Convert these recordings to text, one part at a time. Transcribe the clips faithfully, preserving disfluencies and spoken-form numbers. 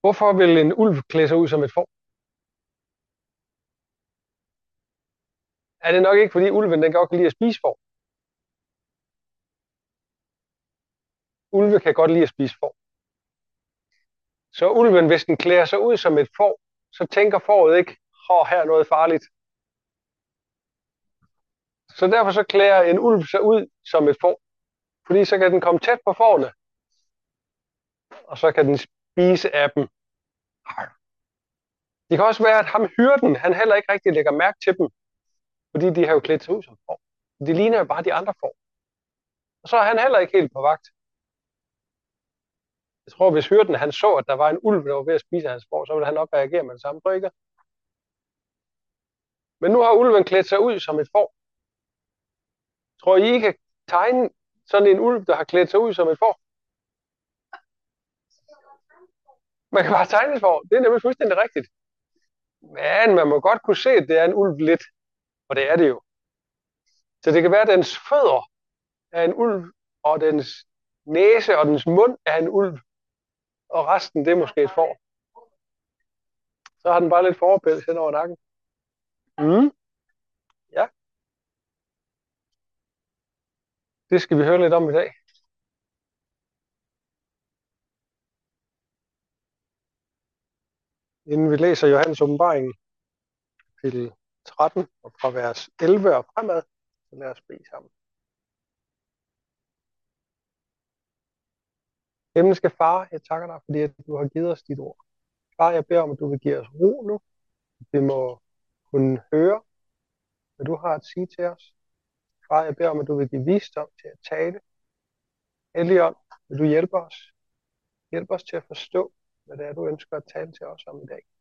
Hvorfor vil en ulv klæde sig ud som et får? Er det nok ikke, fordi ulven den godt kan lide at spise får? Ulve kan godt lide at spise får. Så ulven, hvis den klæder sig ud som et får, så tænker fåret ikke, åh, her er noget farligt. Så derfor så klæder en ulv sig ud som et får. Fordi så kan den komme tæt på fårene, og så kan den spise af dem. Det kan også være, at ham hyrden, han heller ikke rigtig lægger mærke til dem, fordi de har jo klædt sig ud som får. De ligner jo bare de andre får. Og så er han heller ikke helt på vagt. Jeg tror, hvis hyrden han så, at der var en ulv, der var ved at spise hans får, så ville han nok reagere med det samme, tror I ikke? Men nu har ulven klædt sig ud som et får. Tror I, I kan tegne sådan en ulv, der har klædt sig ud som et får? Man kan bare tegne et får. Det er nemlig fuldstændig rigtigt. Men man må godt kunne se, at det er en ulv lidt. Og det er det jo. Så det kan være, at dens fødder er en ulv, og dens næse og dens mund er en ulv, og resten det er måske et får. Så har den bare lidt forpels hen over nakken. Mm. Ja, det skal vi høre lidt om i dag. Inden vi læser Johannes åbenbaring, kapitel tretten, og fra vers elleve og fremad, så lad os bede sammen. Himmelske Far, jeg takker dig, fordi at du har givet os dit ord. Far, jeg beder om, at du vil give os ro nu. Vi må kunne høre, hvad du har at sige til os. Far, jeg beder om, at du vil give visdom til at tale. Helligånd, vil du hjælpe os? Hjælp os til at forstå, hvad det er, du ønsker at tale til os om i dag.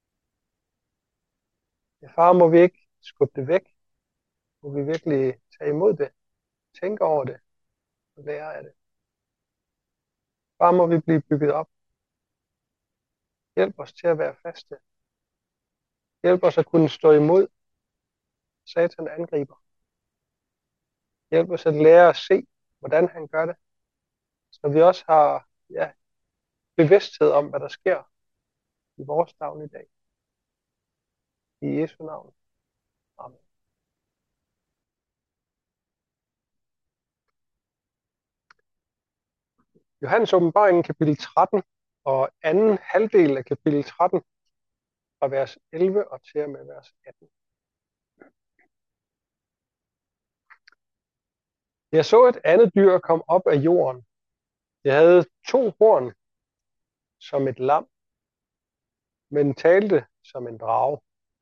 Ja, far, må vi ikke skubbe det væk. Må vi virkelig tage imod det, tænke over det og lære af det. Far, må vi blive bygget op. Hjælp os til at være faste. Hjælp os at kunne stå imod Satan angriber. Hjælp os at lære at se, hvordan han gør det, så vi også har ja, bevidsthed om, hvad der sker i vores navn i dag. I Jesu navn. Amen. Johannes åbenbaring kapitel tretten og anden halvdel af kapitel tretten fra vers elleve og til og med vers atten. Jeg så et andet dyr komme op af jorden. Det havde to horn som et lam, men talte som en drage.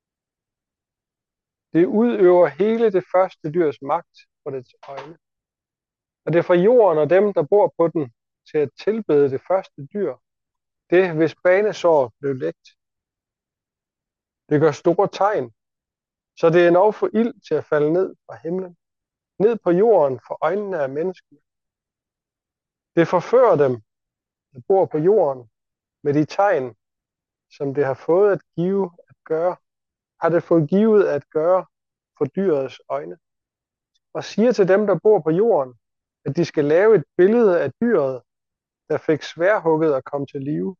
Det udøver hele det første dyrs magt på dets øjne. Og det er fra jorden og dem, der bor på den, til at tilbede det første dyr, det hvis banesår blev lægt. Det gør store tegn, så det er endnu for ild til at falde ned fra himlen, ned på jorden for øjnene af menneskene. Det forfører dem, der bor på jorden, med de tegn, som det har fået at give at gøre, har det fået givet at gøre for dyrets øjne, og siger til dem, der bor på jorden, at de skal lave et billede af dyret, der fik sværhugget at komme til live.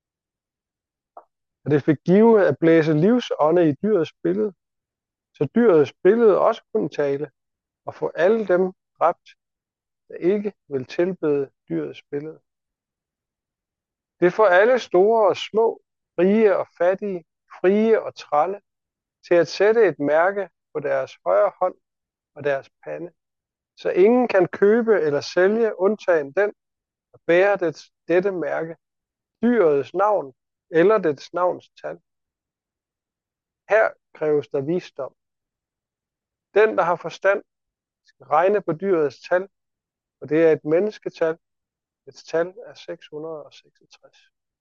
Og det fik givet at blæse livsånde i dyrets billede, så dyrets billede også kunne tale, og få alle dem dræbt, der ikke vil tilbede dyrets billede. Det får alle store og små, rige og fattige, frie og trælle, til at sætte et mærke på deres højre hånd og deres pande, så ingen kan købe eller sælge, undtagen den, der bærer dets, dette mærke, dyrets navn eller dets navns tal. Her kræves der visdom. Den, der har forstand, skal regne på dyrets tal, og det er et mennesketal. Dets tal er seks hundrede og seksogtres.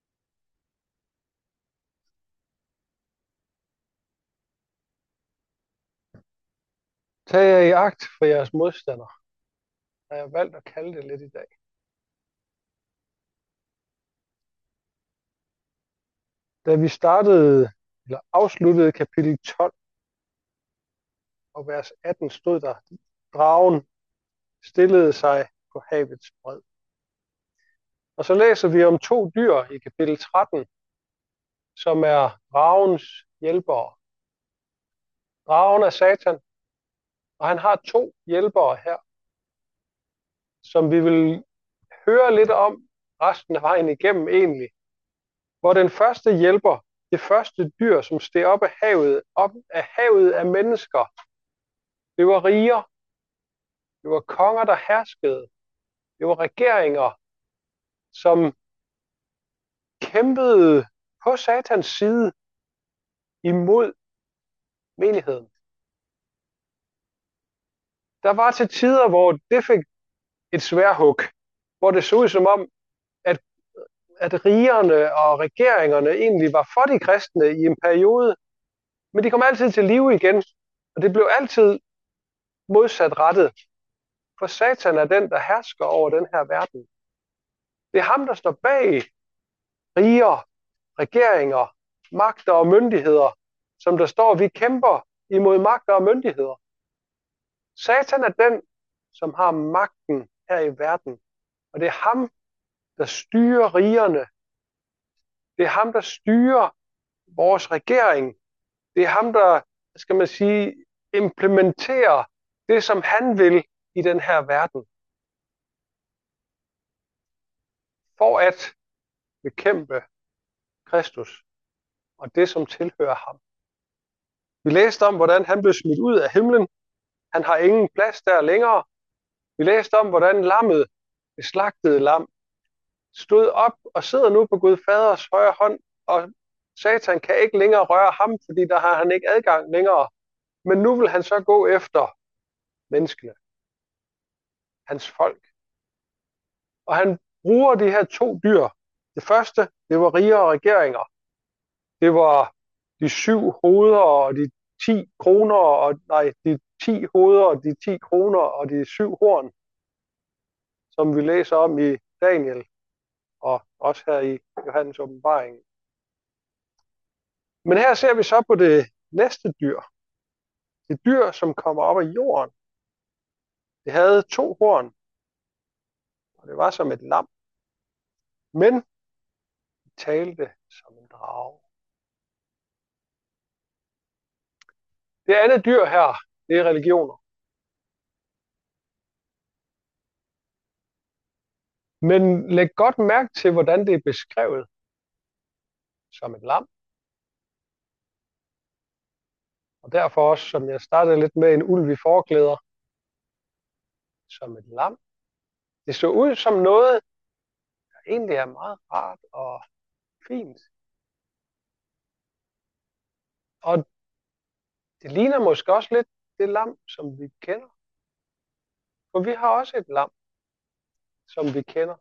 Tag jer i agt for jeres modstander. Jeg har valgt at kalde det lidt i dag. Da vi startede, eller afsluttede kapitel tolv, og vers atten stod der, dragen stillede sig på havets bred. Og så læser vi om to dyr i kapitel tretten, som er dragens hjælpere. Dragen er Satan, og han har to hjælpere her, som vi vil høre lidt om resten af vejen igennem egentlig. Hvor den første hjælper, det første dyr, som steg op af havet, op af havet af mennesker, det var riger, det var konger, der herskede, det var regeringer, som kæmpede på Satans side imod menigheden. Der var til tider, hvor det fik et sværhug, hvor det så ud som om, at, at rigerne og regeringerne egentlig var for de kristne i en periode, men de kom altid til live igen, og det blev altid modsat rettet. For Satan er den, der hersker over den her verden. Det er ham, der står bag riger, regeringer, magter og myndigheder, som der står, vi kæmper imod magter og myndigheder. Satan er den, som har magten her i verden, og det er ham, der styrer rigerne. Det er ham, der styrer vores regering. Det er ham, der, skal man sige, implementerer det, som han vil i den her verden. For at bekæmpe Kristus og det, som tilhører ham. Vi læste om, hvordan han blev smidt ud af himlen. Han har ingen plads der længere. Vi læste om, hvordan lammet, det slagtede lam, stod op og sidder nu på Gud Faders højre hånd, og Satan kan ikke længere røre ham, fordi der har han ikke adgang længere. Men nu vil han så gå efter menneskene, hans folk. Og han bruger de her to dyr. Det første, det var riger og regeringer. Det var de syv hoveder og de ti kroner, og nej, de ti hoveder og de ti kroner og de syv horn, som vi læser om i Daniel og også her i Johannes åbenbaring. Men her ser vi så på det næste dyr. Det dyr, som kommer op af jorden. Det havde to horn, og det var som et lam. Men det talte som en drage. Det andet dyr her, det er religioner. Men læg godt mærke til, hvordan det er beskrevet som et lam. Og derfor også, som jeg startede lidt med, en ulv i forklæder. Som et lam. Det så ud som noget, der egentlig er meget rart og fint. Og det ligner måske også lidt det lam, som vi kender. For vi har også et lam, som vi kender.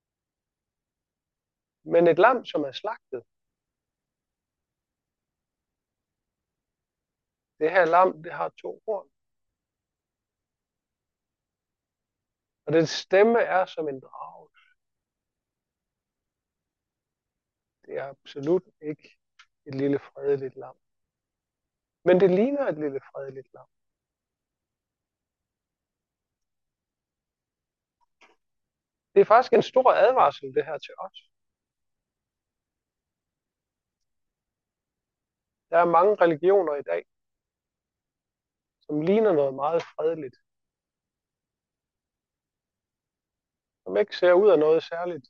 Men et lam, som er slagtet. Det her lam, det har to horn. Og den stemme er som en drage. Det er absolut ikke et lille fredeligt lam. Men det ligner et lille fredeligt lam. Det er faktisk en stor advarsel, det her til os. Der er mange religioner i dag, som ligner noget meget fredeligt. Som ikke ser ud af noget særligt.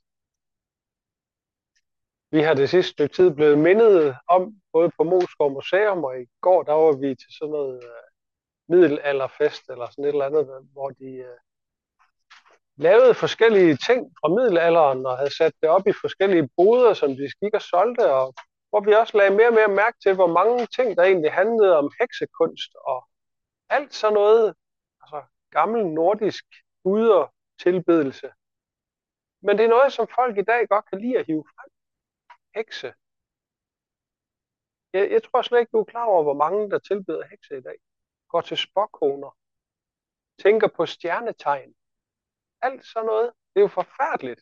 Vi har det sidste stykke tid blevet mindet om, både på Moskov Museum, og i går, der var vi til sådan noget uh, middelalderfest, eller sådan et eller andet, hvor de uh, lavede forskellige ting fra middelalderen, og havde sat det op i forskellige boder, som de gik og solgte, og hvor vi også lagde mere og mere mærke til, hvor mange ting, der egentlig handlede om heksekunst, og alt sådan noget, altså gammel nordisk gudertilbedelse. Men det er noget, som folk i dag godt kan lide at hive frem. Hekse. Jeg, jeg tror slet ikke, du er klar over, hvor mange, der tilbeder hekse i dag. Går til spåkoner. Tænker på stjernetegn. Alt sådan noget. Det er jo forfærdeligt.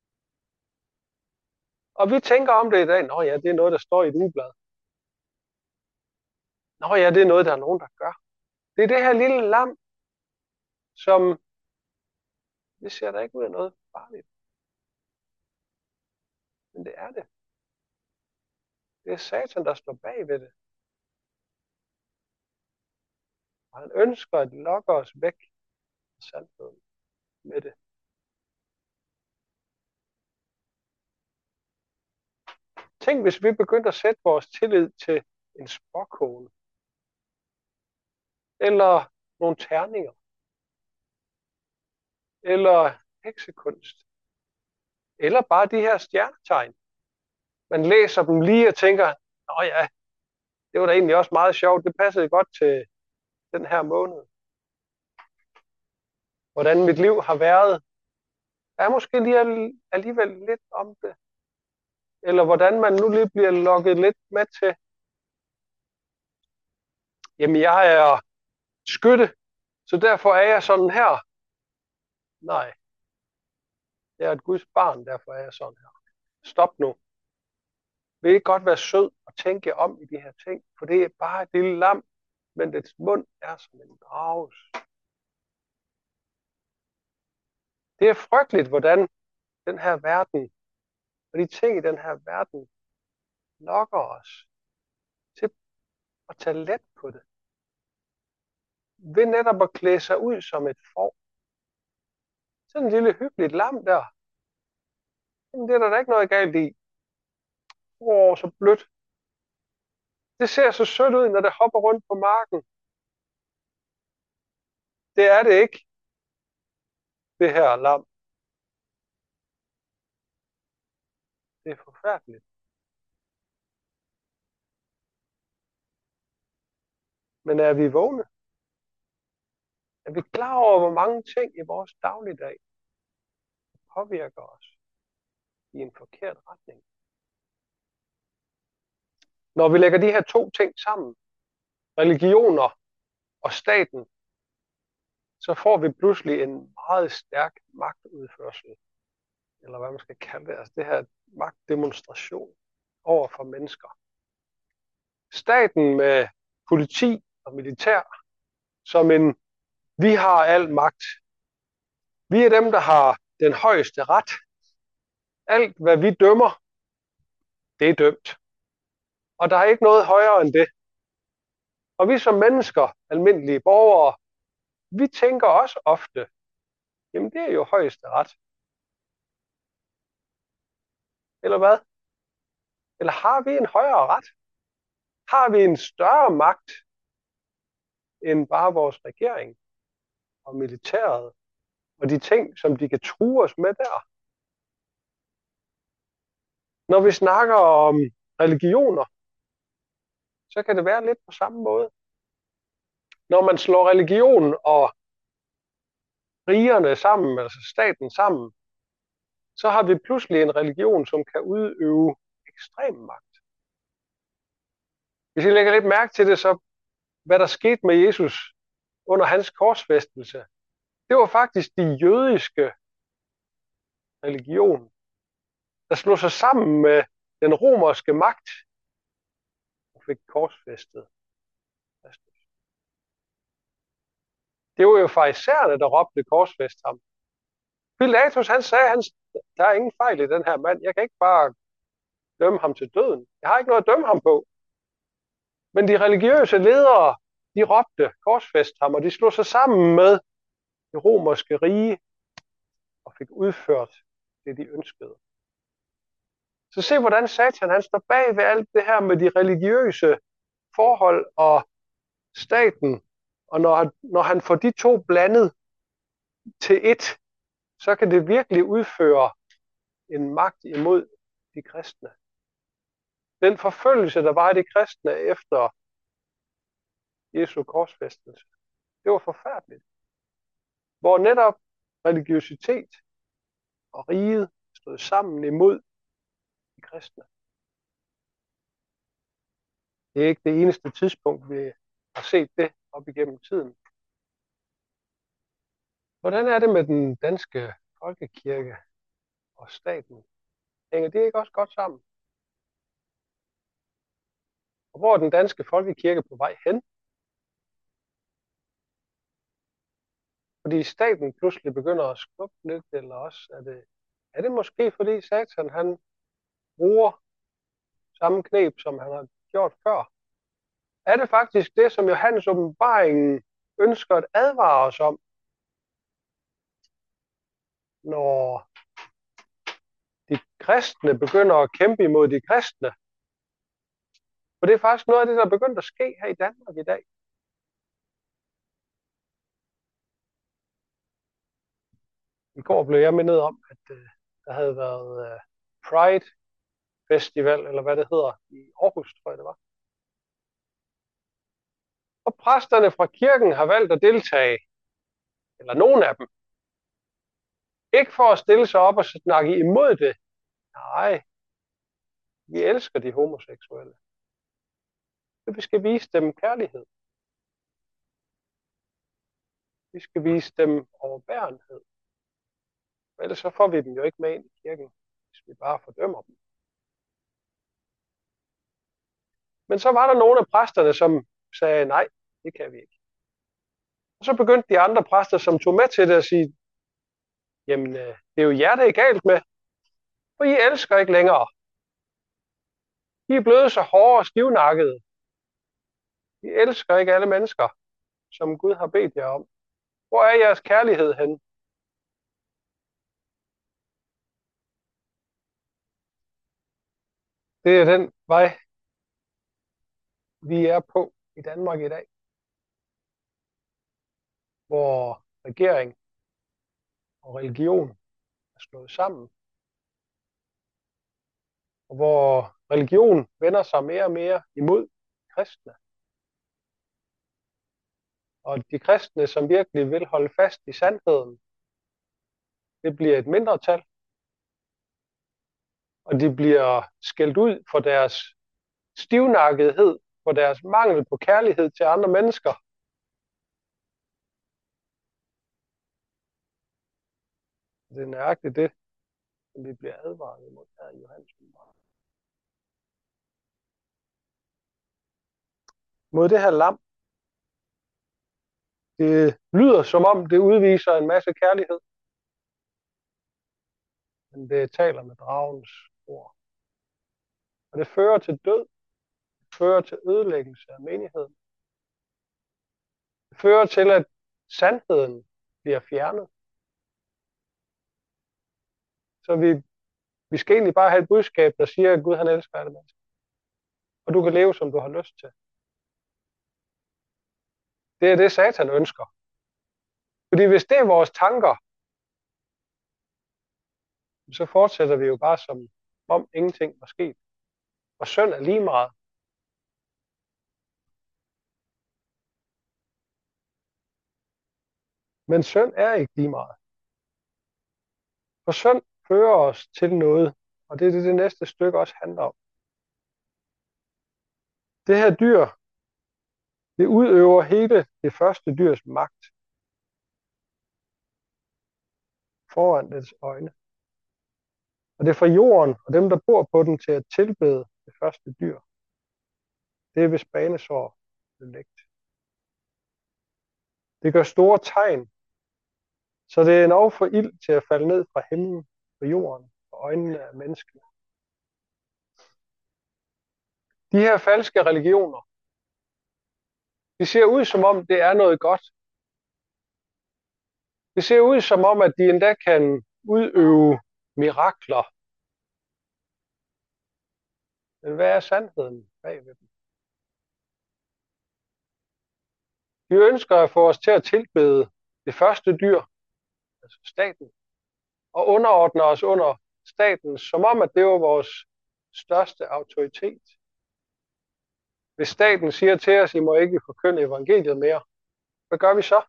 Og vi tænker om det i dag. Nå ja, det er noget, der står i et ugeblad. Nå ja, det er noget, der er nogen, der gør. Det er det her lille lam, som det ser da ikke ud af noget farligt. Men det er det. Det er Satan, der står bag ved det. Og han ønsker at lokke os væk fra sandheden med det. Tænk, hvis vi begyndte at sætte vores tillid til en spåkone. Eller nogle terninger. Eller heksekunst. Eller bare de her stjernetegn. Man læser dem lige og tænker, nå ja, det var da egentlig også meget sjovt. Det passede godt til den her måned. Hvordan mit liv har været. Der er måske lige alligevel lidt om det. Eller hvordan man nu lige bliver lukket lidt med til. Jamen, jeg er skytte, så derfor er jeg sådan her. Nej. Jeg er et Guds barn, derfor er jeg sådan her. Stop nu. Vil I godt være sød og tænke om i de her ting, for det er bare et lille lam, men dets mund er som en drages. Det er frygteligt, hvordan den her verden, og de ting i den her verden, lokker os til at tage let på det. Ved netop at klæde sig ud som et får. Sådan en lille hyggeligt lam der. Jamen, det er der da ikke noget galt i. Åh, så blødt. Det ser så sødt ud, når det hopper rundt på marken. Det er det ikke, det her lam. Det er forfærdeligt. Men er vi vågne? Er vi klar over, hvor mange ting i vores dagligdag påvirker os i en forkert retning? Når vi lægger de her to ting sammen, religioner og staten, så får vi pludselig en meget stærk magtudførsel, eller hvad man skal kalde det, altså det her magtdemonstration over for mennesker. Staten med politi og militær, som en vi har al magt. Vi er dem, der har den højeste ret. Alt, hvad vi dømmer, det er dømt. Og der er ikke noget højere end det. Og vi som mennesker, almindelige borgere, vi tænker også ofte, jamen det er jo højeste ret. Eller hvad? Eller har vi en højere ret? Har vi en større magt end bare vores regering og militæret og de ting, som de kan true os med der? Når vi snakker om religioner, så kan det være lidt på samme måde. Når man slår religion og rigerne sammen, altså staten sammen, så har vi pludselig en religion, som kan udøve ekstrem magt. Hvis I lægger lidt mærke til det, så hvad der skete med Jesus under hans korsfæstelse, det var faktisk de jødiske religion, der slog sig sammen med den romerske magt og fik korsfæstet Kristus. Det var jo farisæerne, der råbte korsfæst ham. Pilatus, han sagde, han, der er ingen fejl i den her mand. Jeg kan ikke bare dømme ham til døden. Jeg har ikke noget at dømme ham på. Men de religiøse ledere, de råbte korsfæst ham, og de slog sig sammen med det romerske rige og fik udført det, de ønskede. Så se, hvordan Satan han står bag ved alt det her med de religiøse forhold og staten. Og når, når han får de to blandet til ét, så kan det virkelig udføre en magt imod de kristne. Den forfølgelse, der var af de kristne efter Jesu korsfæstelse, det var forfærdeligt. Hvor netop religiøsitet og riget stod sammen imod de kristne. Det er ikke det eneste tidspunkt, vi har set det op igennem tiden. Hvordan er det med den danske folkekirke og staten? Hænger det ikke også godt sammen? Og hvor er den danske folkekirke på vej hen? Fordi staten pludselig begynder at skubbe lidt, eller også er det, er det måske fordi Satan han bruger samme kneb, som han har gjort før? Er det faktisk det, som Johannes åbenbaringen ønsker at advare os om, når de kristne begynder at kæmpe imod de kristne? For det er faktisk noget af det, der er begyndt at ske her i Danmark i dag. I går blev jeg mindet om, at uh, der havde været uh, Pride Festival, eller hvad det hedder, i Aarhus, tror jeg det var. Og præsterne fra kirken har valgt at deltage, eller nogen af dem. Ikke for at stille sig op og snakke imod det. Nej, vi elsker de homoseksuelle. Vi skal vise dem kærlighed. Vi skal vise dem overbærenhed. Ellers så får vi dem jo ikke med ind i kirken, hvis vi bare fordømmer dem. Men så var der nogle af præsterne, som sagde, nej, det kan vi ikke. Og så begyndte de andre præster, som tog med til det, at sige, jamen, det er jo jer, det er galt med, for I elsker ikke længere. I er blevet så hårde og stivnakkede. I elsker ikke alle mennesker, som Gud har bedt jer om. Hvor er jeres kærlighed henne? Det er den vej, vi er på i Danmark i dag, hvor regering og religion er slået sammen, og hvor religion vender sig mere og mere imod kristne. Og de kristne, som virkelig vil holde fast i sandheden, det bliver et mindretal, og de bliver skældt ud for deres stivnakkethed, for deres mangel på kærlighed til andre mennesker. Det er nøjagtigt det, som vi bliver advaret imod her i Johannes åbenbaring. Mod det her lam. Det lyder som om, det udviser en masse kærlighed. Men det taler med dragens ord. Og det fører til død. Det fører til ødelæggelse af menigheden. Det fører til, at sandheden bliver fjernet. Så vi, vi skal egentlig bare have et budskab, der siger, at Gud han elsker alle mennesker. Og du kan leve, som du har lyst til. Det er det, Satan ønsker. Fordi hvis det er vores tanker, så fortsætter vi jo bare som om ingenting var sket. Og synd er lige meget. Men synd er ikke lige meget. For synd fører os til noget, og det er det, det næste stykke også handler om. Det her dyr, det udøver hele det første dyrs magt foran dets øjne. Og det får jorden og dem, der bor på den, til at tilbede det første dyr. Det er, hvis banesår bliver lægt. Det gør store tegn, så det er en for ild til at falde ned fra himlen på jorden og øjnene af menneskene. De her falske religioner, de ser ud som om, det er noget godt. Det ser ud som om, at de endda kan udøve mirakler. Men hvad er sandheden bagved dem? De ønsker at få os til at tilbede det første dyr, altså staten, og underordne os under staten, som om, at det var vores største autoritet. Hvis staten siger til os, I må ikke forkynde evangeliet mere, hvad gør vi så?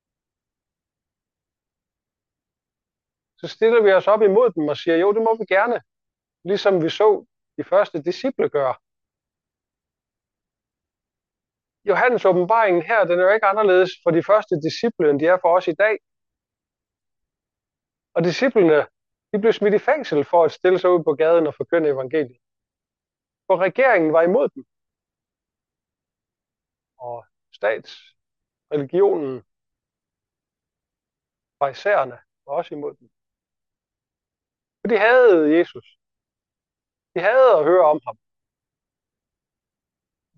Så stiller vi os op imod dem og siger, jo, det må vi gerne, ligesom vi så de første disciple gøre. Johannes åbenbaringen her, den er jo ikke anderledes for de første disciple, end de er for os i dag. Og disciplene, de blev smidt i fængsel for at stille sig ud på gaden og forkynde evangeliet. For regeringen var imod dem. Og statsreligionen, farisæerne, var også imod dem. For de havde Jesus. De havde at høre om ham.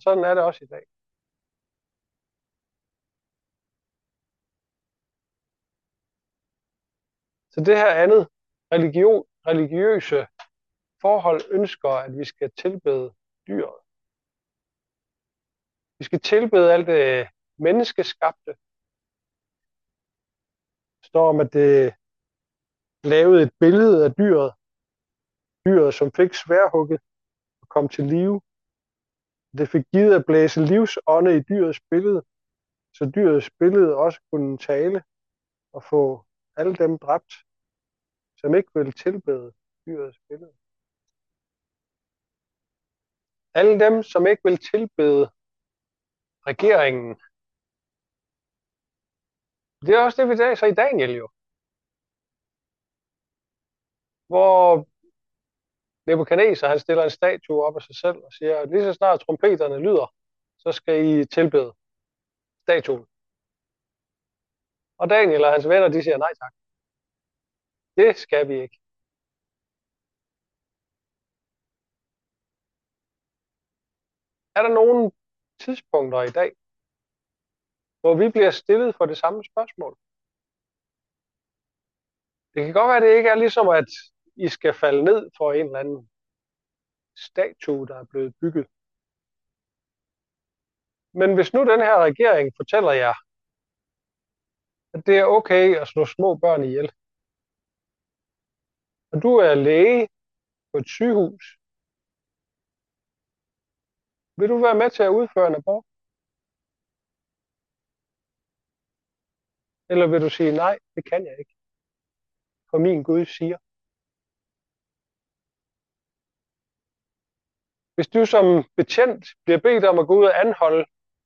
sådan er det også i dag. Så det her andet religion, religiøse forhold ønsker, at vi skal tilbede dyret. Vi skal tilbede alt det menneskeskabte. Der står om, at det lavede et billede af dyret. Dyret, som fik sværhugget og kom til live. Det fik givet at blæse livsånde i dyrets billede, så dyrets billede også kunne tale og få alle dem dræbt, som ikke ville tilbede dyrets billede. Alle dem, som ikke vil tilbede regeringen. Det er også det, vi læser i Daniel jo. Hvor Nebukadneser, han stiller en statue op af sig selv og siger, at lige så snart trompeterne lyder, så skal I tilbede statuen. Og Daniel og hans venner, de siger nej tak. Det skal vi ikke. Er der nogle tidspunkter i dag, hvor vi bliver stillet for det samme spørgsmål? Det kan godt være, at det ikke er ligesom, at I skal falde ned for en eller anden statue, der er blevet bygget. Men hvis nu den her regering fortæller jer, at det er okay at slå små børn ihjel, og du er læge på et sygehus, vil du være med til at udføre en abort? Eller vil du sige, nej, det kan jeg ikke, for min Gud siger? Hvis du som betjent bliver bedt om at gå ud og anholde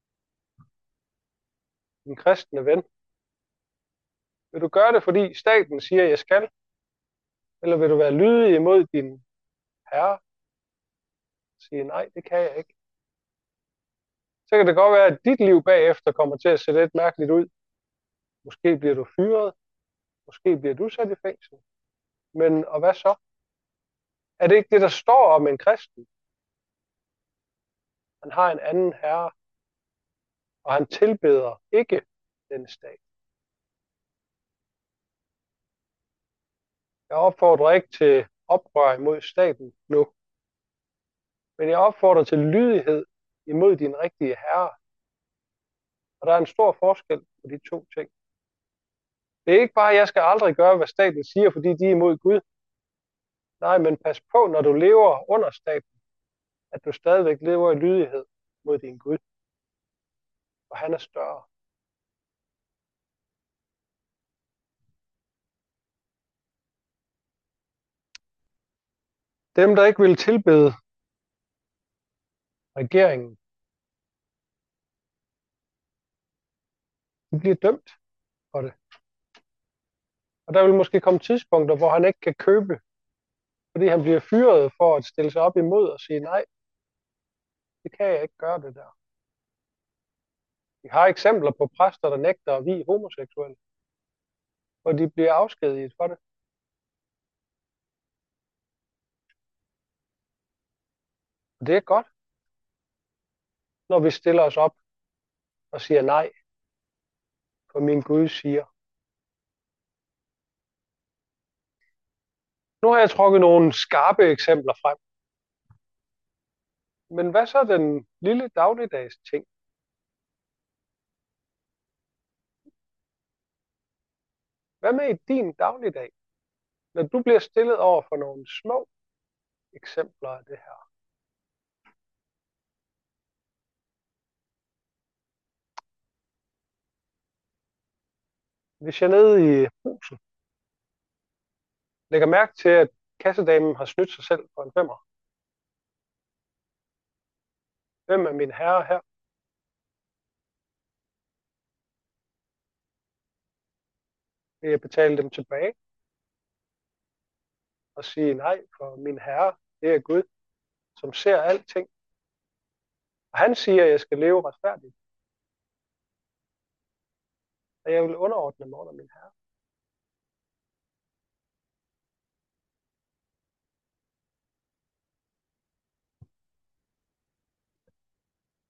en kristne ven, vil du gøre det, fordi staten siger, at jeg skal? Eller vil du være lydig imod din herre og sige, nej, det kan jeg ikke? Så kan det godt være, at dit liv bagefter kommer til at se lidt mærkeligt ud. Måske bliver du fyret. Måske bliver du sat i fængsel. Men og hvad så? Er det ikke det, der står om en kristen? Han har en anden herre, og han tilbeder ikke den stat. Jeg opfordrer ikke til oprør imod staten nu, men jeg opfordrer til lydighed imod din rigtige herre. Og der er en stor forskel på de to ting. Det er ikke bare, at jeg skal aldrig gøre, hvad staten siger, fordi de er imod Gud. Nej, men pas på, når du lever under staten, at du stadigvæk lever i lydighed mod din Gud. Og han er større. Dem, der ikke vil tilbede regeringen, de bliver dømt for det. Og der vil måske komme tidspunkter, hvor han ikke kan købe, fordi han bliver fyret for at stille sig op imod og sige, nej, det kan jeg ikke gøre det der. Vi har eksempler på præster, der nægter at vie homoseksuelle, hvor de bliver afskediget for det. Og det er godt, når vi stiller os op og siger nej, for min Gud siger. Nu har jeg trukket nogle skarpe eksempler frem. Men hvad så den lille dagligdags ting? Hvad med i din dagligdag, når du bliver stillet over for nogle små eksempler af det her? Hvis jeg nede i huset lægger mærke til, at kassedamen har snydt sig selv for en femmer. Hvem er min herre her? Vil jeg betale dem tilbage? Og sige nej, for min herre, det er Gud, som ser alting. Og han siger, at jeg skal leve retfærdigt. Og jeg vil underordne mig under min herre.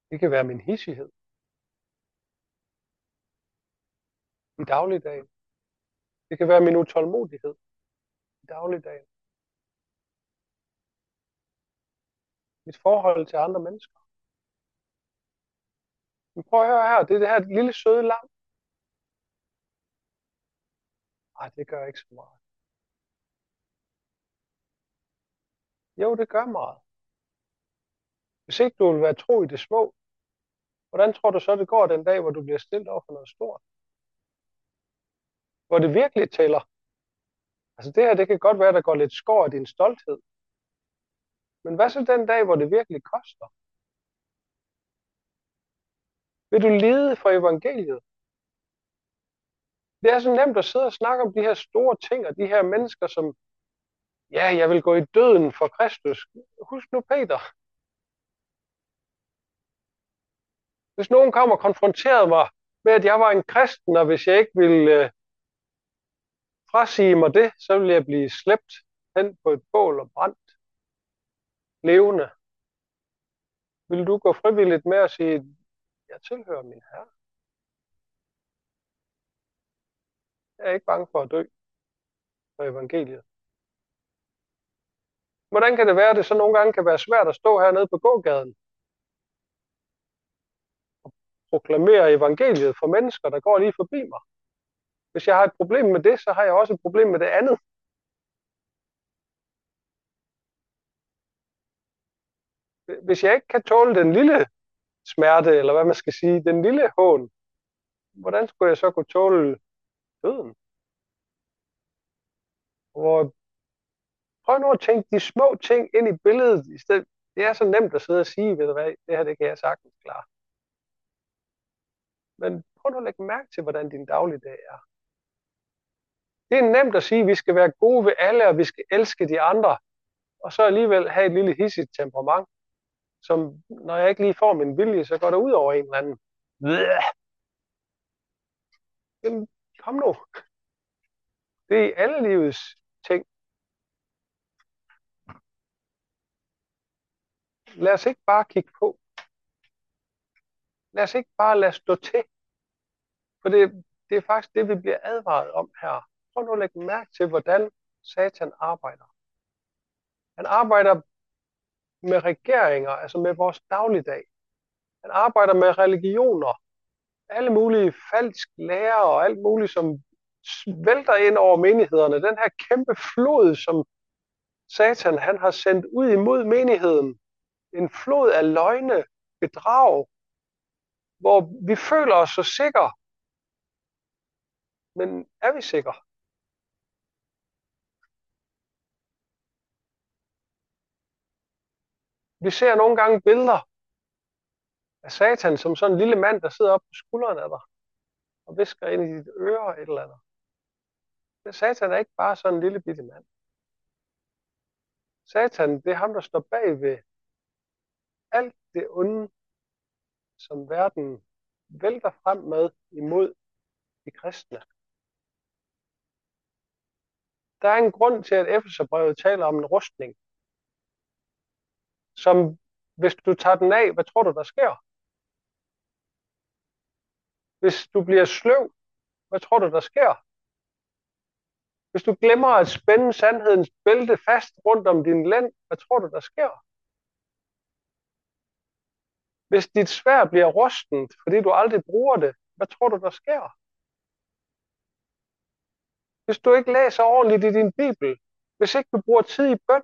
Det kan være min hissighed i dagligdagen. Det kan være min utålmodighed i dagligdagen. Mit forhold til andre mennesker. Men prøv at høre her, det er det her lille søde lam. Nej, det gør ikke så meget. Jo, det gør meget. Hvis ikke du vil være tro i det små, hvordan tror du så, det går den dag, hvor du bliver stillet over for noget stort? Hvor det virkelig tæller. Altså det her, det kan godt være, der går lidt skår af din stolthed. Men hvad så den dag, hvor det virkelig koster? Vil du lide for evangeliet? Det er så nemt at sidde og snakke om de her store ting, og de her mennesker, som, ja, jeg vil gå i døden for Kristus. Husk nu Peter. Hvis nogen kom og konfronterede mig med, at jeg var en kristen, og hvis jeg ikke ville øh, frasige mig det, så ville jeg blive slæbt hen på et bål og brændt levende. Vil du gå frivilligt med og sige, jeg tilhører min Herre? Jeg er ikke bange for at dø for evangeliet. Hvordan kan det være, at det så nogle gange kan være svært at stå hernede på gågaden og proklamere evangeliet for mennesker, der går lige forbi mig? Hvis jeg har et problem med det, så har jeg også et problem med det andet. Hvis jeg ikke kan tåle den lille smerte, eller hvad man skal sige, den lille hån, hvordan skulle jeg så kunne tåle døden? Og prøv nu at tænke de små ting ind i billedet i stedet. Det er så nemt at sidde og sige, ved du hvad, det her det kan jeg sagtens klare. Men prøv nu at lægge mærke til, hvordan din dagligdag er. Det er nemt at sige, at vi skal være gode ved alle, og vi skal elske de andre, og så alligevel have et lille hissigt temperament, som når jeg ikke lige får min vilje, så går det ud over en eller anden. Jamen, kom nu. Det er i alle livets ting. Lad os ikke bare kigge på. Lad os ikke bare lade stå til. For det, det er faktisk det, vi bliver advaret om her. Prøv nu at lægge mærke til, hvordan Satan arbejder. Han arbejder med regeringer, altså med vores dagligdag. Han arbejder med religioner. Alle mulige falsk lærer og alt muligt, som vælter ind over menighederne. Den her kæmpe flod, som Satan han har sendt ud imod menigheden. En flod af løgne, bedrag, hvor vi føler os så sikre. Men er vi sikre? Vi ser nogle gange billeder af Satan som sådan en lille mand, der sidder oppe på skulderen af dig og visker ind i dit øre et eller andet. Men Satan er ikke bare sådan en lille bitte mand. Satan, det er ham, der står bag ved alt det onde, som verden vælter frem med imod de kristne. Der er en grund til, at Efeserbrevet taler om en rustning, som hvis du tager den af, hvad tror du, der sker? Hvis du bliver sløv, hvad tror du, der sker? Hvis du glemmer at spænde sandhedens bælte fast rundt om din lænd, hvad tror du, der sker? Hvis dit sværd bliver rustent, fordi du aldrig bruger det, hvad tror du, der sker? Hvis du ikke læser ordentligt i din bibel, hvis ikke du bruger tid i bøn,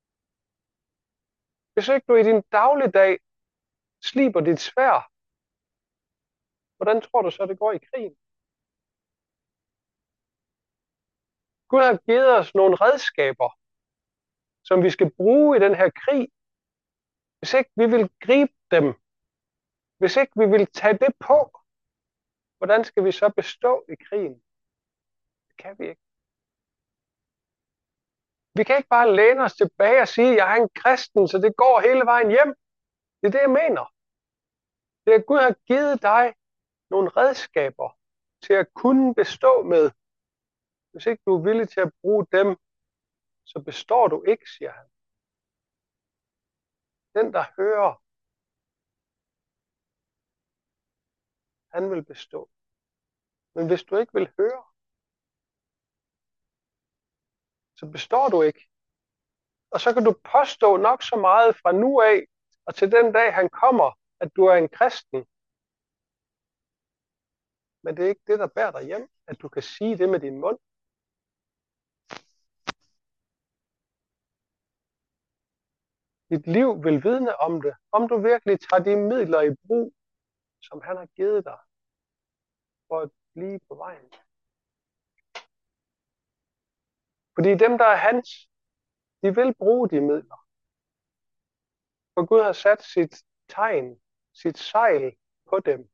hvis ikke du i din dagligdag sliber dit sværd, hvordan tror du så, det går i krigen? Gud har givet os nogle redskaber, som vi skal bruge i den her krig. Hvis ikke vi vil gribe dem, hvis ikke vi vil tage det på, hvordan skal vi så bestå i krigen? Det kan vi ikke. Vi kan ikke bare læne os tilbage og sige, at jeg er en kristen, så det går hele vejen hjem. Det er det, jeg mener. Det er, at Gud har givet dig nogle redskaber til at kunne bestå med. Hvis ikke du er villig til at bruge dem, så består du ikke, siger han. Den, der hører, han vil bestå. Men hvis du ikke vil høre, så består du ikke. Og så kan du påstå nok så meget fra nu af, og til den dag han kommer, at du er en kristen. Men det er ikke det, der bærer dig hjem, at du kan sige det med din mund. Dit liv vil vidne om det, om du virkelig tager de midler i brug, som han har givet dig, for at blive på vejen. Fordi dem, der er hans, de vil bruge de midler. For Gud har sat sit tegn, sit sejl på dem.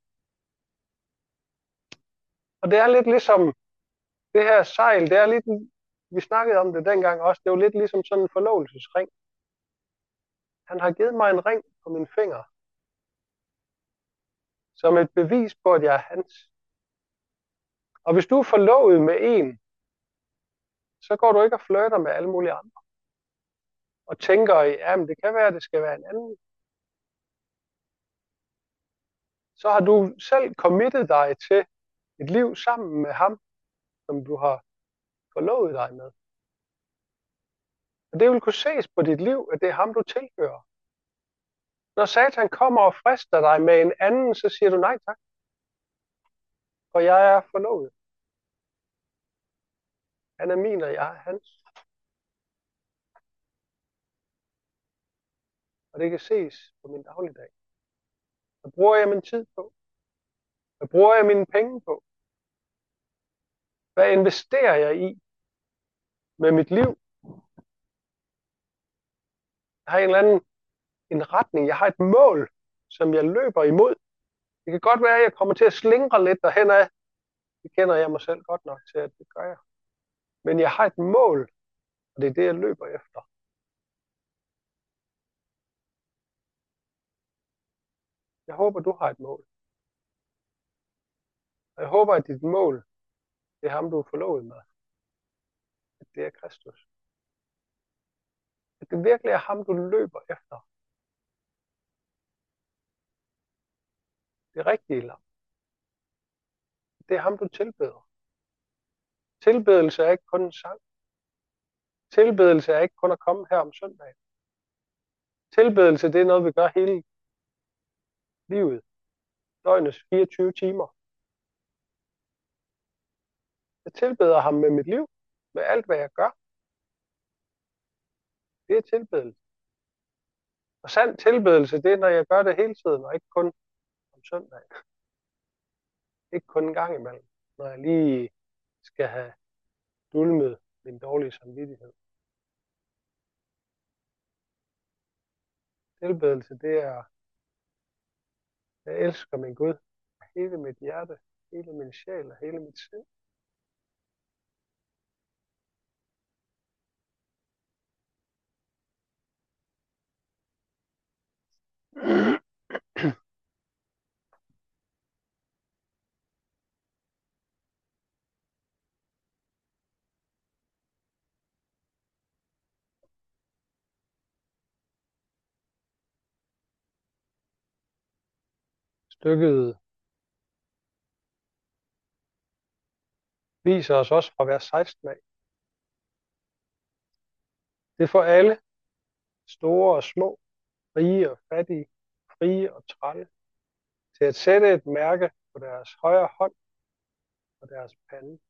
Og det er lidt ligesom det her sejl, det er lidt, vi snakkede om det dengang også, det var lidt ligesom sådan en forlovelsesring. Han har givet mig en ring på min finger, som et bevis på, at jeg er hans. Og hvis du er forlovet med en, så går du ikke og flirter med alle mulige andre. Og tænker, ja, men det kan være, at det skal være en anden. Så har du selv committet dig til et liv sammen med ham, som du har forlovet dig med. Og det vil kunne ses på dit liv, at det er ham, du tilhører. Når Satan kommer og frister dig med en anden, så siger du nej tak. For jeg er forlovet. Han er min, og jeg er hans. Og det kan ses på min dagligdag. Hvad bruger jeg min tid på? Hvad bruger jeg mine penge på? Hvad investerer jeg i med mit liv? Jeg har en eller anden en retning. Jeg har et mål, som jeg løber imod. Det kan godt være, at jeg kommer til at slingre lidt derhen af. Det kender jeg mig selv godt nok til, at det gør jeg. Men jeg har et mål, og det er det, jeg løber efter. Jeg håber, du har et mål. Og jeg håber, at dit mål, det er ham, du er forlovet med. At det er Kristus. At det virkelig er ham, du løber efter. Det rigtige lam. Det er ham, du tilbeder. Tilbedelse er ikke kun en sang. Tilbedelse er ikke kun at komme her om søndagen. Tilbedelse, det er noget, vi gør hele livet. Døgnets fireogtyve timer. Jeg tilbeder ham med mit liv. Med alt, hvad jeg gør. Det er tilbedelse. Og sand tilbedelse, det er, når jeg gør det hele tiden, og ikke kun om søndagen. Ikke kun en gang imellem, når jeg lige skal have dulmet min dårlige samvittighed. Tilbedelse, det er, jeg elsker min Gud af hele mit hjerte, hele min sjæl og hele mit sind. Stykket viser os også fra vers seksten af. Det er for alle, store og små, rige og fattige, frie og trælle, til at sætte et mærke på deres højre hånd og deres pande.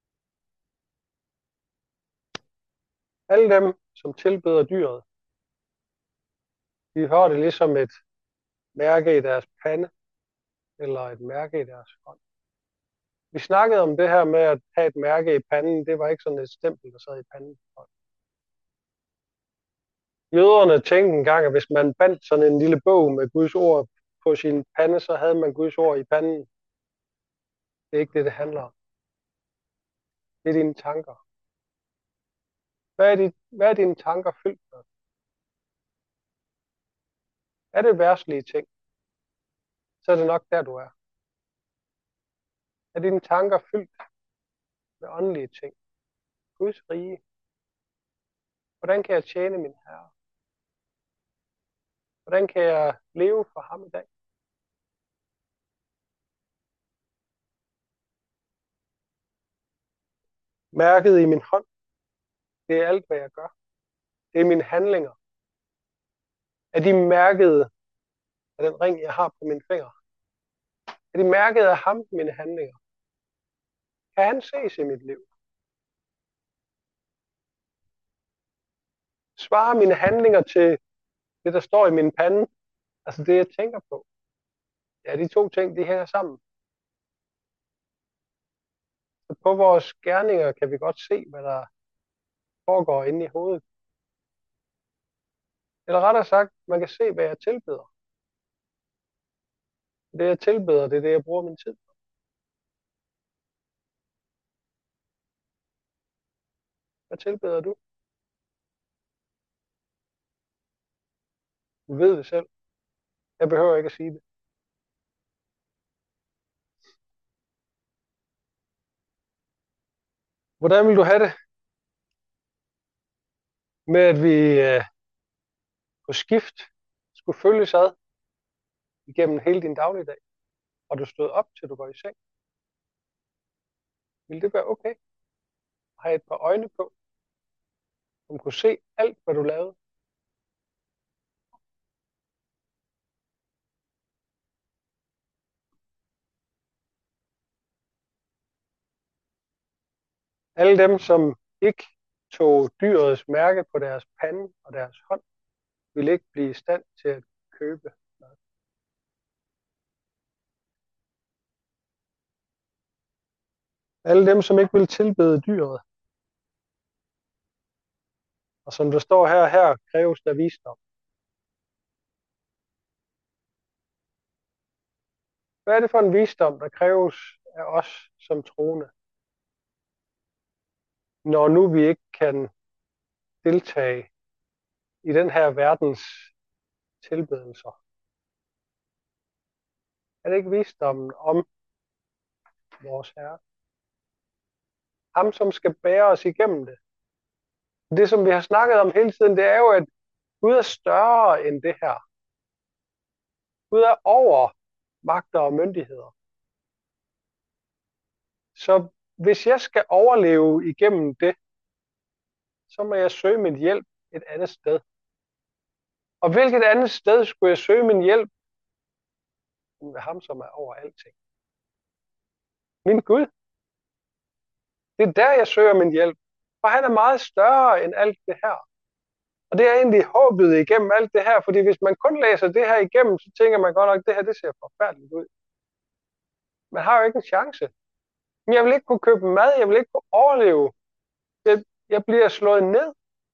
Alle dem, som tilbeder dyret, de har det ligesom et mærke i deres pande, eller et mærke i deres hånd. Vi snakkede om det her med at have et mærke i panden. Det var ikke sådan et stempel, der sad i panden. Jøderne tænkte engang, at hvis man bandt sådan en lille bog med Guds ord på sin pande, så havde man Guds ord i panden. Det er ikke det, det handler om. Det er dine tanker. Hvad er, dit, hvad er dine tanker fyldt med? Er det værslige ting, så er det nok der, du er. Er dine tanker fyldt med åndelige ting? Guds rige. Hvordan kan jeg tjene min Herre? Hvordan kan jeg leve for ham i dag? Mærket i min hånd, det er alt, hvad jeg gør. Det er mine handlinger. Er de mærket af den ring, jeg har på mine fingre? Er de mærket af ham, mine handlinger? Kan han ses i mit liv? Svarer mine handlinger til det, der står i min pande? Altså det, jeg tænker på. Ja, de to ting, de hænger sammen. Så på vores gerninger kan vi godt se, hvad der foregår inde i hovedet. Eller rettere sagt, man kan se, hvad jeg tilbeder. Det, jeg tilbeder, det er det, jeg bruger min tid på. Hvad tilbeder du? Du ved det selv. Jeg behøver ikke at sige det. Hvordan vil du have det med, at vi øh, på skift skulle følges ad igennem hele din dagligdag, og du stod op, til du går i seng? Vil det være okay? Have et par øjne på, som kunne se alt, hvad du lavede? Alle dem, som ikke tog dyrets mærke på deres pande og deres hånd, ville ikke blive i stand til at købe noget. Alle dem, som ikke ville tilbede dyret. Og som der står her, her kræves der visdom. Hvad er det for en visdom, der kræves af os som troende, når nu vi ikke kan deltage i den her verdens tilbedelser? Er det ikke visdommen om vores Herre? Ham, som skal bære os igennem det. Det, som vi har snakket om hele tiden, det er jo, at Gud er større end det her. Gud er over magter og myndigheder. Så hvis jeg skal overleve igennem det, så må jeg søge min hjælp et andet sted. Og hvilket andet sted skulle jeg søge min hjælp? Med ham, som er over alting. Min Gud. Det er der, jeg søger min hjælp. For han er meget større end alt det her. Og det er egentlig håbet igennem alt det her, fordi hvis man kun læser det her igennem, så tænker man godt nok, at det her det ser forfærdeligt ud. Man har jo ikke en chance. Men jeg vil ikke kunne købe mad, jeg vil ikke kunne overleve. Jeg, jeg bliver slået ned.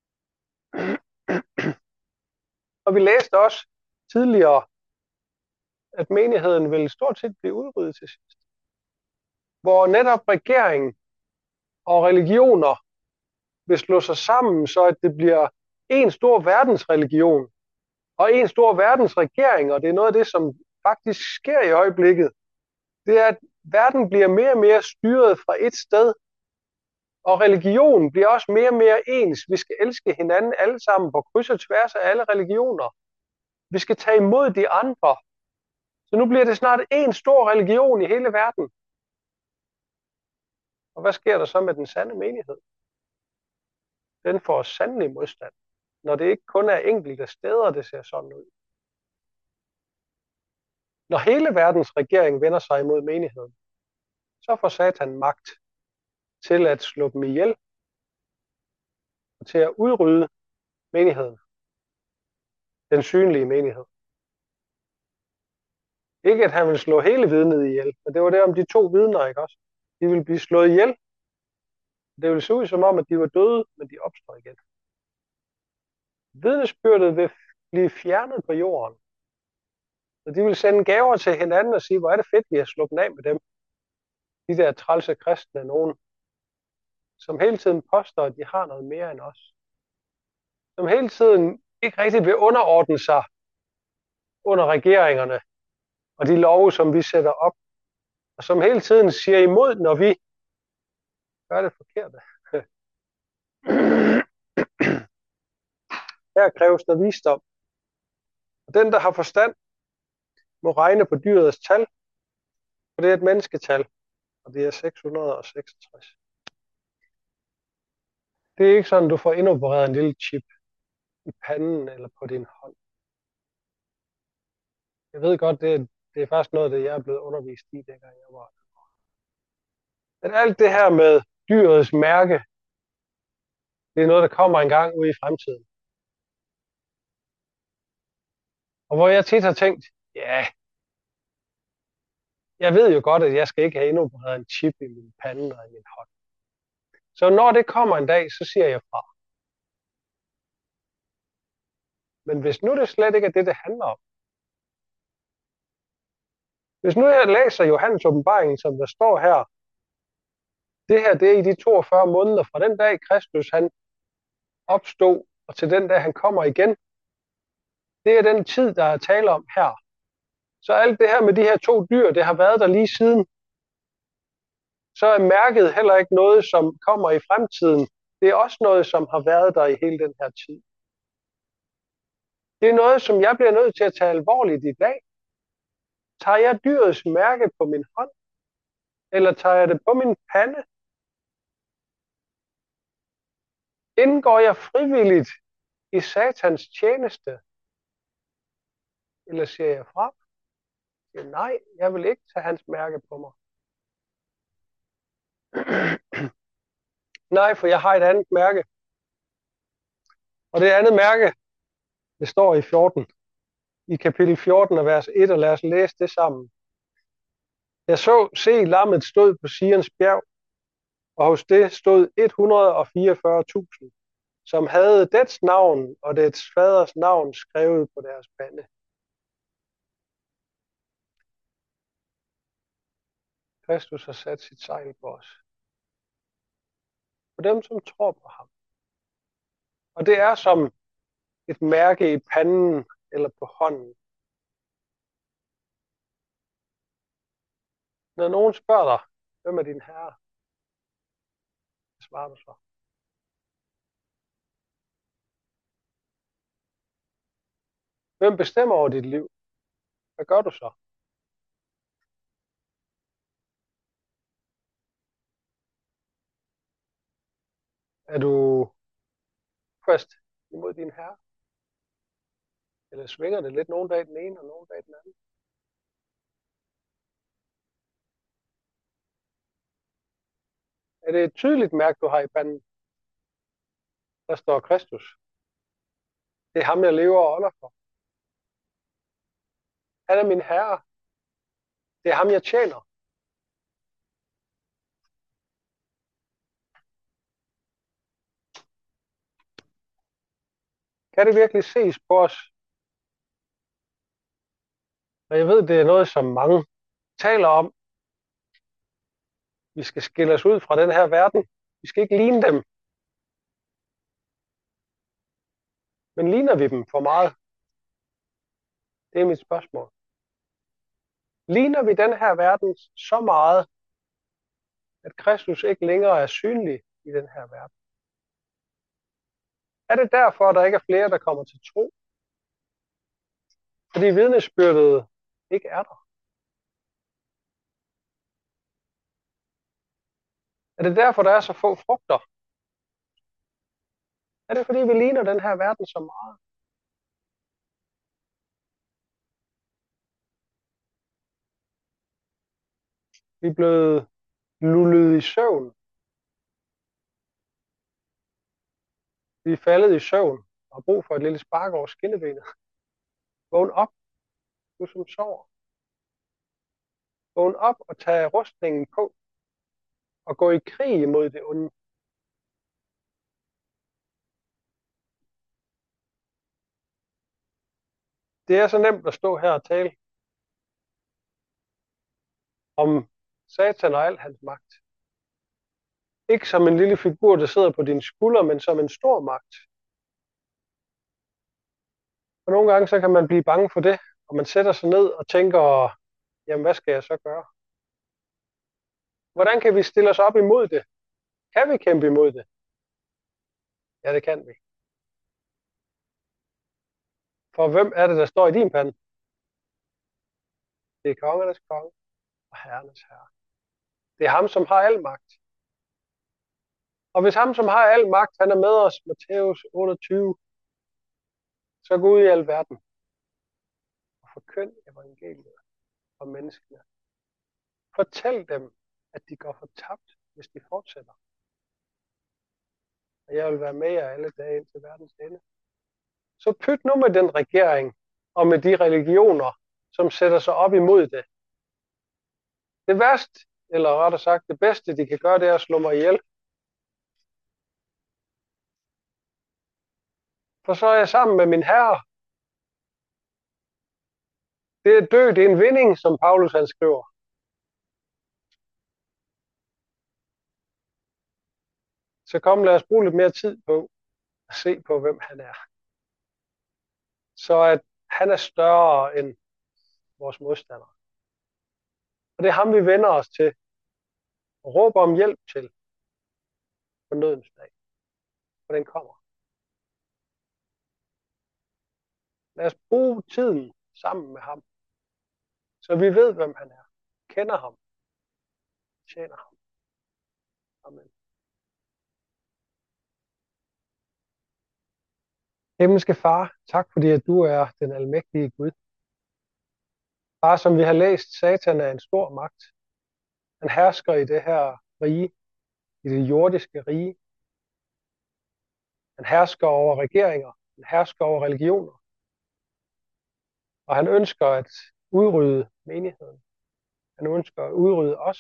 Og vi læste også tidligere, at menigheden vil stort set blive udryddet til sidst. Hvor netop regeringen og religioner vil slå sig sammen, så at det bliver en stor verdensreligion og en stor verdensregering, og det er noget af det, som faktisk sker i øjeblikket. Det er, at verden bliver mere og mere styret fra et sted, og religion bliver også mere og mere ens. Vi skal elske hinanden alle sammen på kryds og tværs af alle religioner. Vi skal tage imod de andre. Så nu bliver det snart en stor religion i hele verden. Og hvad sker der så med den sande menighed? Den får sandelig modstand, når det ikke kun er enkelte steder, det ser sådan ud. Når hele verdens regering vender sig imod menigheden, så får Satan magt til at slå dem ihjel og til at udrydde menigheden. Den synlige menighed. Ikke at han vil slå hele vidnet ihjel, men det var det om de to vidner, ikke også? De ville blive slået ihjel. Det ville se ud som om, at de var døde, men de opstår igen. Vidnesbyrdet vil blive fjernet på jorden. Så de vil sende gaver til hinanden og sige, hvor er det fedt, vi har sluppet af med dem. De der trælse kristne, nogen, som hele tiden påstår, at de har noget mere end os. Som hele tiden ikke rigtig vil underordne sig under regeringerne og de love, som vi sætter op. Og som hele tiden siger imod, når vi gør det forkerte. Her kræves der visdom. Og den, der har forstand, må regne på dyrets tal, for det er et mennesketal, og det er seks hundrede og seksogtres. Det er ikke sådan, du får indopereret en lille chip i panden eller på din hånd. Jeg ved godt, det er, det er faktisk noget af det, jeg er blevet undervist i, dengang jeg var. Men alt det her med dyrets mærke, det er noget, der kommer en gang ude i fremtiden. Og hvor jeg tit har tænkt, ja, jeg ved jo godt, at jeg skal ikke have indopereret en chip i min pande og i min hånd. Så når det kommer en dag, så siger jeg fra. Men hvis nu det slet ikke er det, det handler om. Hvis nu jeg læser Johannes åbenbaringen, som der står her, det her det er i de toogfyrre måneder fra den dag, Kristus han opstod, og til den dag, han kommer igen. Det er den tid, der er tale om her. Så alt det her med de her to dyr, det har været der lige siden. Så er mærket heller ikke noget, som kommer i fremtiden. Det er også noget, som har været der i hele den her tid. Det er noget, som jeg bliver nødt til at tage alvorligt i dag. Tager jeg dyrets mærke på min hånd? Eller tager jeg det på min pande? Indgår jeg frivilligt i satans tjeneste? Eller siger jeg fra? Jeg siger, nej, jeg vil ikke tage hans mærke på mig. Nej, for jeg har et andet mærke. Og det andet mærke, det står i fjorten. I kapitel fjorten af vers et, og lad os læse det sammen. Jeg så, se, lammet stod på Sions bjerg, og hos det stod et hundrede og fireogfyrre tusind, som havde dets navn og dets faders navn skrevet på deres pande. Kristus har sat sit sejl på os. På dem, som tror på ham. Og det er som et mærke i panden eller på hånden. Når nogen spørger dig, hvem er din herre? Hvad svarer du så? Hvem bestemmer over dit liv? Hvad gør du så? Er du fast imod din herre? Eller svinger det lidt nogle dage den ene og nogle dage den anden? Er det et tydeligt mærke, du har i panden? Der står Kristus. Det er ham, jeg lever og ånder for. Han er min herre. Det er ham, jeg tjener. Kan det virkelig ses på os? Og jeg ved, det er noget, som mange taler om. Vi skal skille os ud fra den her verden. Vi skal ikke ligne dem. Men ligner vi dem for meget? Det er mit spørgsmål. Ligner vi den her verden så meget, at Kristus ikke længere er synlig i den her verden? Er det derfor, at der ikke er flere, der kommer til tro? Fordi vidnesbyrdet ikke er der? Er det derfor, der er så få frugter? Er det fordi, vi ligner den her verden så meget? Vi er blevet lullet i søvn. Vi er faldet i søvn og har brug for et lille spark over skinnebenet. Vågn op, du som sover. Vågn op og tag rustningen på og gå i krig mod det onde. Det er så nemt at stå her og tale om Satan og al hans magt. Ikke som en lille figur, der sidder på dine skuldre, men som en stor magt. Og nogle gange så kan man blive bange for det, og man sætter sig ned og tænker, jamen hvad skal jeg så gøre? Hvordan kan vi stille os op imod det? Kan vi kæmpe imod det? Ja, det kan vi. For hvem er det, der står i din pande? Det er kongernes konge og herrenes herre. Det er ham, som har al magt. Og hvis ham, som har al magt, han er med os, Matthæus otteogtyve, så gå ud i al verden og forkynd evangeliet for menneskene. Fortæl dem, at de går fortabt, hvis de fortsætter. Og jeg vil være med jer alle dage indtil verdens ende. Så pyt nu med den regering og med de religioner, som sætter sig op imod det. Det værste, eller rettere sagt, det bedste, de kan gøre, det er at slå mig ihjel. For så er jeg sammen med min herre. Det er død, det er en vinding, som Paulus han skriver. Så kom, lad os bruge lidt mere tid på at se på, hvem han er. Så at han er større end vores modstandere. Og det er ham, vi vender os til og råber om hjælp til på nødens dag. For den kommer. Lad os bruge tiden sammen med ham, så vi ved, hvem han er, kender ham, tjener ham. Amen. Himmelske Far, tak fordi at du er den almægtige Gud. Far, som vi har læst, Satan er en stor magt. Han hersker i det her rige, i det jordiske rige. Han hersker over regeringer, han hersker over religioner. Og han ønsker at udrydde menigheden. Han ønsker at udrydde os.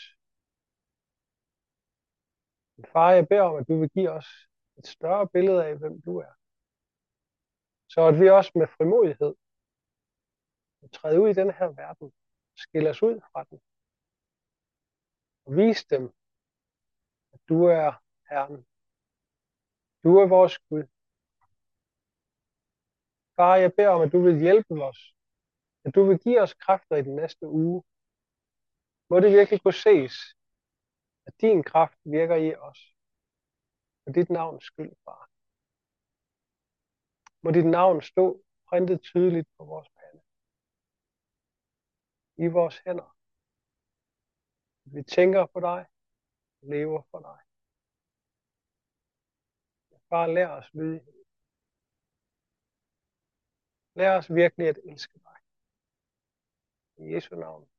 Men far, jeg beder om, at du vil give os et større billede af, hvem du er. Så at vi også med frimodighed vil træde ud i den her verden, skille os ud fra den, og vise dem, at du er Herren. Du er vores Gud. Far, jeg beder om, at du vil hjælpe os, at du vil give os kræfter i den næste uge. Må det virkelig kunne ses, at din kraft virker i os. For dit navns skyld, far. Må dit navn stå printet tydeligt på vores pande. I vores hænder. Vi tænker på dig, lever for dig. Far, lær os lydighed. Lær os virkelig at elske dig. I Jesu navn.